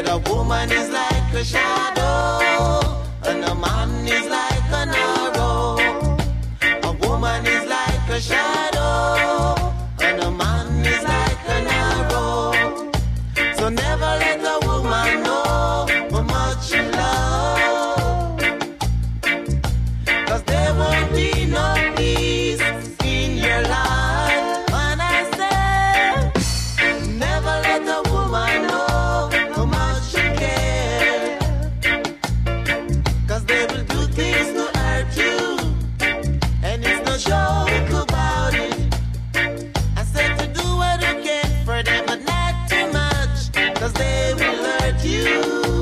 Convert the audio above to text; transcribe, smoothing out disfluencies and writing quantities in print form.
a woman is like a shadow, and a man is like an arrow. A woman is like a shadow, and a man is like an arrow. So never let a woman know how much you love, 'cause there won't be no peace in your life. When I say, never let a woman know how much you care, 'cause they will do things to hurt you, and it's no joke about it. I said to do what you can for them, but not too much, 'cause they will hurt you.